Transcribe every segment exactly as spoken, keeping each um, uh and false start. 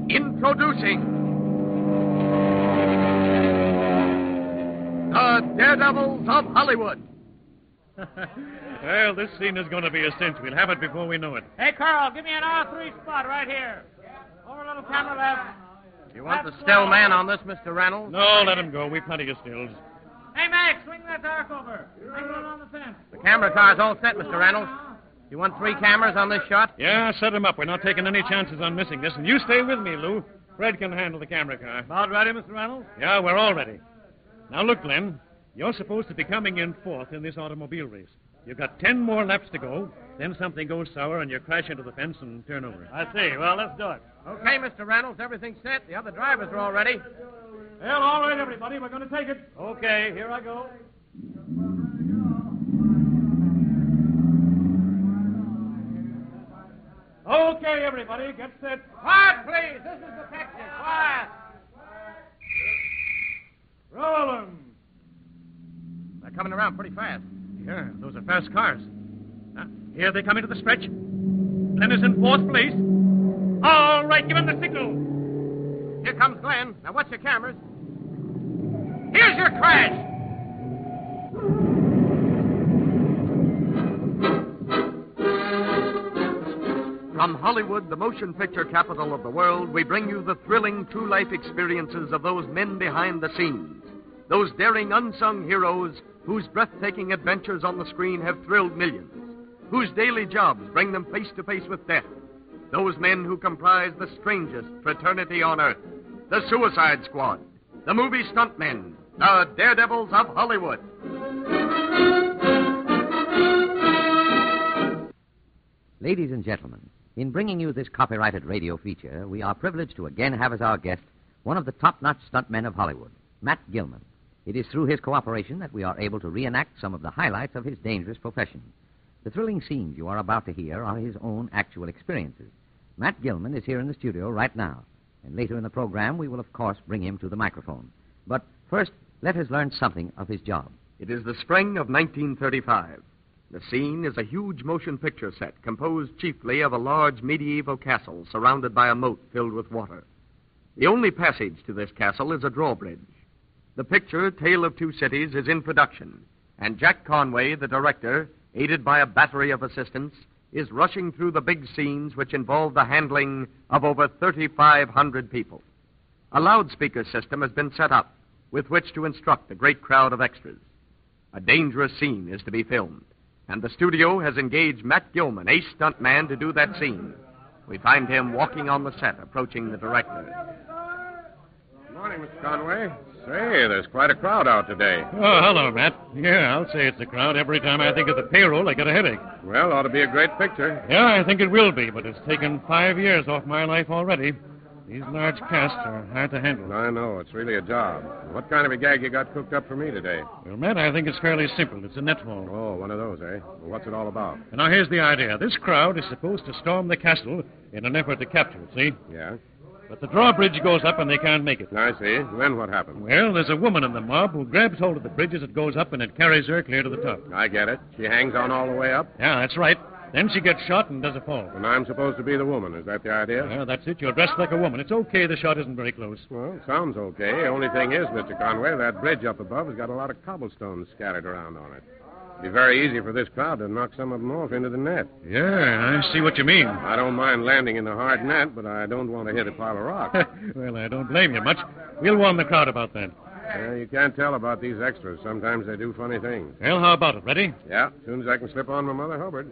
Introducing the Daredevils of Hollywood. Well, this scene is going to be a cinch. We'll have it before we know it. Hey, Carl, give me an R three spot right here. Over a little camera left. You want the still man on this, Mister Reynolds? No, let him go. We've plenty of stills. Hey, Max, swing that dark over. Hang it on the fence. The camera car's all set, Mister Reynolds. You want three cameras on this shot? Yeah, set him up. We're not taking any chances on missing this. And you stay with me, Lou. Fred can handle the camera car. About ready, Mister Reynolds? Yeah, we're all ready. Now, look, Glenn. You're supposed to be coming in fourth in this automobile race. You've got ten more laps to go. Then something goes sour and you crash into the fence and turn over. I see. Well, let's do it. Okay, Mister Reynolds. Everything's set. The other drivers are all ready. Well, all right, everybody. We're going to take it. Okay, here I go. Okay, everybody, get set. Quiet, please. This is the picture. Quiet. Roll 'em. They're coming around pretty fast. Yeah, those are fast cars. Now, here they come into the stretch. Glenn is in fourth place. All right, give him the signal. Here comes Glenn. Now, watch your cameras. Here's your crash. From Hollywood, the motion picture capital of the world, we bring you the thrilling true-life experiences of those men behind the scenes. Those daring unsung heroes whose breathtaking adventures on the screen have thrilled millions, whose daily jobs bring them face to face with death. Those men who comprise the strangest fraternity on earth, the Suicide Squad, the movie stuntmen, the Daredevils of Hollywood. Ladies and gentlemen, in bringing you this copyrighted radio feature, we are privileged to again have as our guest one of the top-notch stuntmen of Hollywood, Matt Gilman. It is through his cooperation that we are able to reenact some of the highlights of his dangerous profession. The thrilling scenes you are about to hear are his own actual experiences. Matt Gilman is here in the studio right now, and later in the program we will, of course, bring him to the microphone. But first, let us learn something of his job. It is the spring of nineteen thirty-five. The scene is a huge motion picture set composed chiefly of a large medieval castle surrounded by a moat filled with water. The only passage to this castle is a drawbridge. The picture, Tale of Two Cities, is in production, and Jack Conway, the director, aided by a battery of assistants, is rushing through the big scenes which involve the handling of over thirty-five hundred people. A loudspeaker system has been set up with which to instruct the great crowd of extras. A dangerous scene is to be filmed, and the studio has engaged Matt Gilman, ace stuntman, to do that scene. We find him walking on the set, approaching the director. Good morning, Mister Conway. Say, there's quite a crowd out today. Oh, hello, Matt. Yeah, I'll say it's a crowd. Every time I think of the payroll, I get a headache. Well, ought to be a great picture. Yeah, I think it will be, but it's taken five years off my life already. These large casts are hard to handle. I know. It's really a job. What kind of a gag you got cooked up for me today? Well, Matt, I think it's fairly simple. It's a net haul. Oh, one of those, eh? Well, what's it all about? And now, here's the idea. This crowd is supposed to storm the castle in an effort to capture it, see? Yeah? But the drawbridge goes up and they can't make it. I see. Then what happened? Well, there's a woman in the mob who grabs hold of the bridge as it goes up and it carries her clear to the top. I get it. She hangs on all the way up? Yeah, that's right. Then she gets shot and does a fall. And I'm supposed to be the woman. Is that the idea? Yeah, that's it. You're dressed like a woman. It's okay the shot isn't very close. Well, sounds okay. Only thing is, Mister Conway, that bridge up above has got a lot of cobblestones scattered around on it. It'd be very easy for this crowd to knock some of them off into the net. Yeah, I see what you mean. I don't mind landing in the hard net, but I don't want to hit a pile of rocks. Well, I don't blame you much. We'll warn the crowd about that. Uh, you can't tell about these extras. Sometimes they do funny things. Well, how about it? Ready? Yeah, as soon as I can slip on my Mother Hubbard.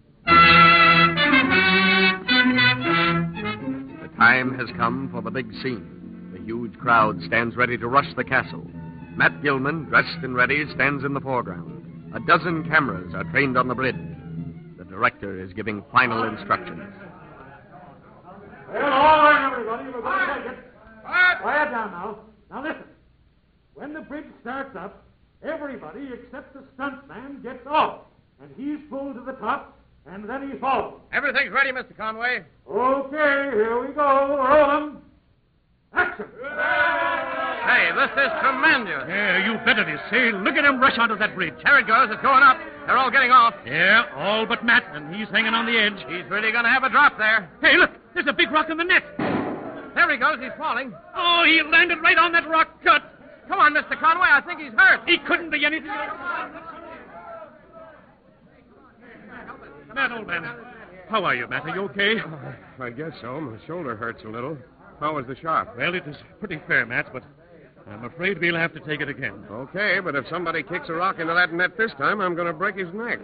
The time has come for the big scene. The huge crowd stands ready to rush the castle. Matt Gilman, dressed and ready, stands in the foreground. A dozen cameras are trained on the bridge. The director is giving final instructions. Well, all right, everybody. We're going to take it. Quiet. Quiet down now. Now, listen. When the bridge starts up, everybody except the stuntman gets off. And he's pulled to the top, and then he falls. Everything's ready, Mister Conway. Okay, here we go. Roll 'em. Action. Hey, this is tremendous. Yeah, you bet it is. Say, look at him rush onto that bridge. There it goes. It's going up. They're all getting off. Yeah, all but Matt, and he's hanging on the edge. He's really going to have a drop there. Hey, look, there's a big rock in the net. There he goes. He's falling. Oh, he landed right on that rock cut. Come on, Mister Conway. I think he's hurt. He couldn't be anything. Matt, old man. How are you, Matt? Are you okay? I guess so. My shoulder hurts a little. How was the shot? Well, it was pretty fair, Matt, but I'm afraid we'll have to take it again. Okay, but if somebody kicks a rock into that net this time, I'm going to break his neck.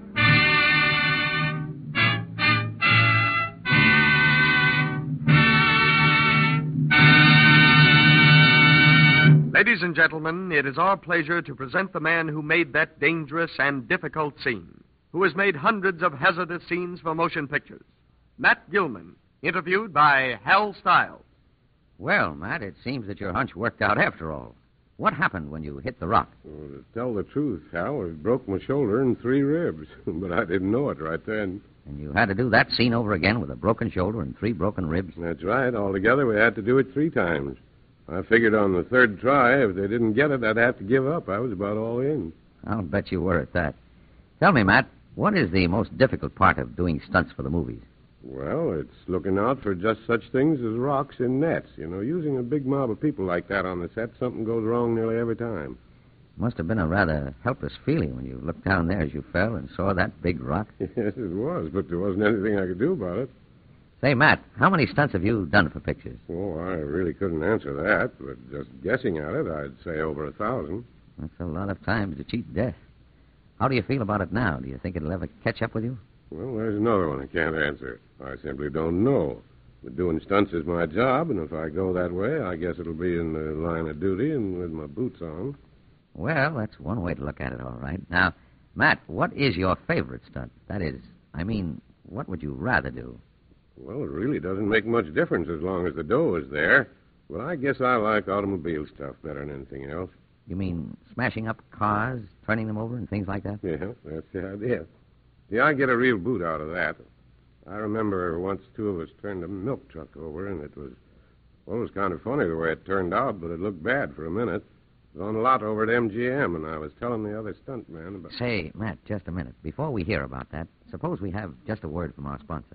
Ladies and gentlemen, it is our pleasure to present the man who made that dangerous and difficult scene, who has made hundreds of hazardous scenes for motion pictures. Matt Gilman, interviewed by Hal Stiles. Well, Matt, it seems that your hunch worked out after all. What happened when you hit the rock? Well, to tell the truth, Hal, it broke my shoulder and three ribs, but I didn't know it right then. And you had to do that scene over again with a broken shoulder and three broken ribs? That's right. Altogether, we had to do it three times. I figured on the third try, if they didn't get it, I'd have to give up. I was about all in. I'll bet you were at that. Tell me, Matt, what is the most difficult part of doing stunts for the movies? Well, it's looking out for just such things as rocks in nets. You know, using a big mob of people like that on the set, something goes wrong nearly every time. Must have been a rather helpless feeling when you looked down there as you fell and saw that big rock. Yes, it was, but there wasn't anything I could do about it. Say, Matt, how many stunts have you done for pictures? Oh, I really couldn't answer that, but just guessing at it, I'd say over a thousand. That's a lot of times to cheat death. How do you feel about it now? Do you think it'll ever catch up with you? Well, there's another one I can't answer. I simply don't know. But doing stunts is my job, and if I go that way, I guess it'll be in the line of duty and with my boots on. Well, that's one way to look at it, all right. Now, Matt, what is your favorite stunt? That is, I mean, what would you rather do? Well, it really doesn't make much difference as long as the dough is there. Well, I guess I like automobile stuff better than anything else. You mean smashing up cars, turning them over, and things like that? Yeah, that's the idea. See, I get a real boot out of that. I remember once two of us turned a milk truck over, and it was, well, it was kind of funny the way it turned out, but it looked bad for a minute. It was on a lot over at M G M, and I was telling the other stuntman about... Say, Matt, just a minute. Before we hear about that, suppose we have just a word from our sponsor.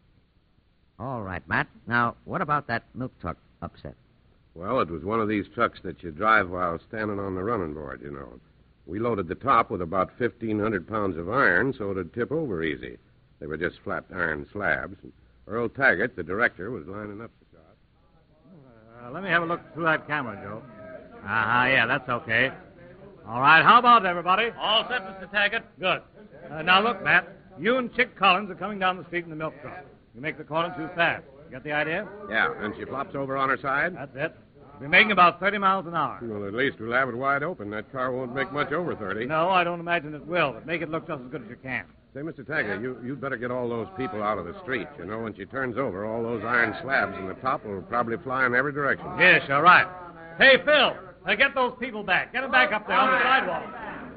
All right, Matt. Now, what about that milk truck upset? Well, it was one of these trucks that you drive while standing on the running board, you know. We loaded the top with about fifteen hundred pounds of iron so it'd tip over easy. They were just flat iron slabs. And Earl Taggart, the director, was lining up the shot. Uh, let me have a look through that camera, Joe. Uh-huh, yeah, that's okay. All right, how about it, everybody? All set, Mister Taggart. Good. Uh, now, look, Matt. You and Chick Collins are coming down the street in the milk truck. You make the corner too fast. You got the idea? Yeah, and she flops over on her side? That's it. We're making about thirty miles an hour. Well, at least we'll have it wide open. That car won't make much over thirty. No, I don't imagine it will, but make it look just as good as you can. Say, Mister Taggart, you, you'd better get all those people out of the street. You know, when she turns over, all those iron slabs in the top will probably fly in every direction. Yes, all right. Hey, Phil, uh, get those people back. Get them back up there on the sidewalk.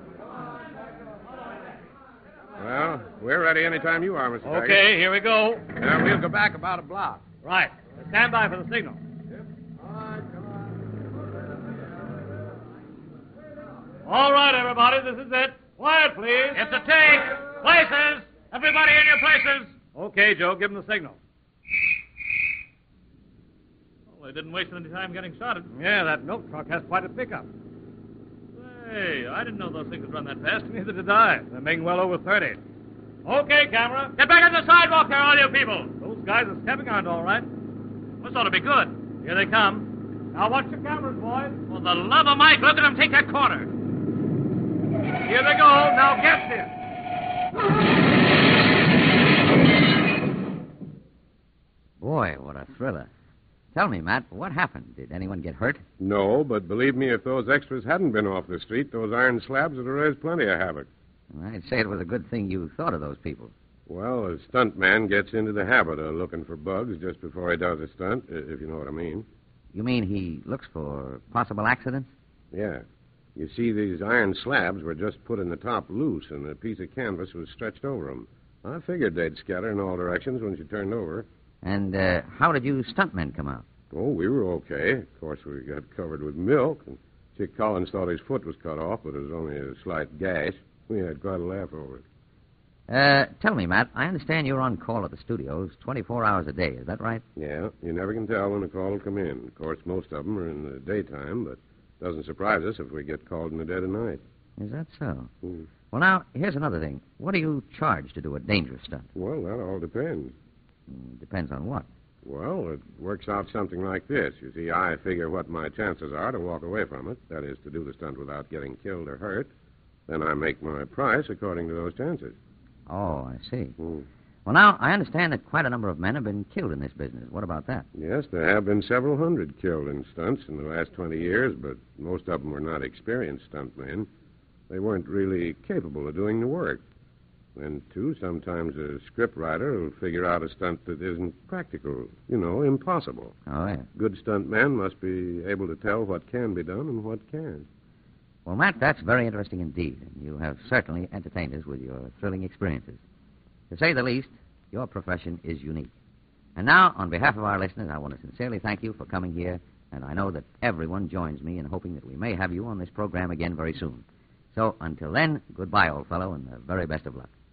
Well, we're ready any time you are, Mister Taggart. Okay, here we go. Now, we'll go back about a block. Right. Stand by for the signal. All right, everybody, this is it. Quiet, please. It's a take. Places. Everybody in your places. Okay, Joe, give them the signal. Well, they didn't waste any time getting started. Yeah, that milk truck has quite a pickup. Hey, I didn't know those things would run that fast. Neither did I. They're making well over thirty. Okay, camera. Get back on the sidewalk there, all you people. Those guys are stepping on it, all right. This ought to be good. Here they come. Now watch your cameras, boys. For the love of Mike, look at them take that corner. Here they go. Now get this. Boy, what a thriller. Tell me, Matt, what happened? Did anyone get hurt? No, but believe me, if those extras hadn't been off the street, those iron slabs would have raised plenty of havoc. I'd say it was a good thing you thought of those people. Well, a stuntman gets into the habit of looking for bugs just before he does a stunt, if you know what I mean. You mean he looks for possible accidents? Yeah. You see, these iron slabs were just put in the top loose, and a piece of canvas was stretched over them. I figured they'd scatter in all directions when she turned over. And uh, how did you stuntmen come out? Oh, we were okay. Of course, we got covered with milk, and Chick Collins thought his foot was cut off, but it was only a slight gash. We had quite a laugh over it. Uh, tell me, Matt, I understand you're on call at the studios twenty-four hours a day. Is that right? Yeah, you never can tell when a call will come in. Of course, most of them are in the daytime, but it doesn't surprise us if we get called in the dead of night. Is that so? Hmm. Well, now, here's another thing. What do you charge to do a dangerous stunt? Well, that all depends. Mm, Depends on what. Well, it works out something like this. You see, I figure what my chances are to walk away from it, that is, to do the stunt without getting killed or hurt. Then I make my price according to those chances. Oh, I see. Hmm. Well, now, I understand that quite a number of men have been killed in this business. What about that? Yes, there have been several hundred killed in stunts in the last twenty years, but most of them were not experienced stuntmen. They weren't really capable of doing the work. And, too, sometimes a scriptwriter will figure out a stunt that isn't practical, you know, impossible. Oh, yeah. Good stuntmen must be able to tell what can be done and what can't. Well, Matt, that's very interesting indeed. And you have certainly entertained us with your thrilling experiences. To say the least, your profession is unique. And now, on behalf of our listeners, I want to sincerely thank you for coming here, and I know that everyone joins me in hoping that we may have you on this program again very soon. So, until then, goodbye, old fellow, and the very best of luck.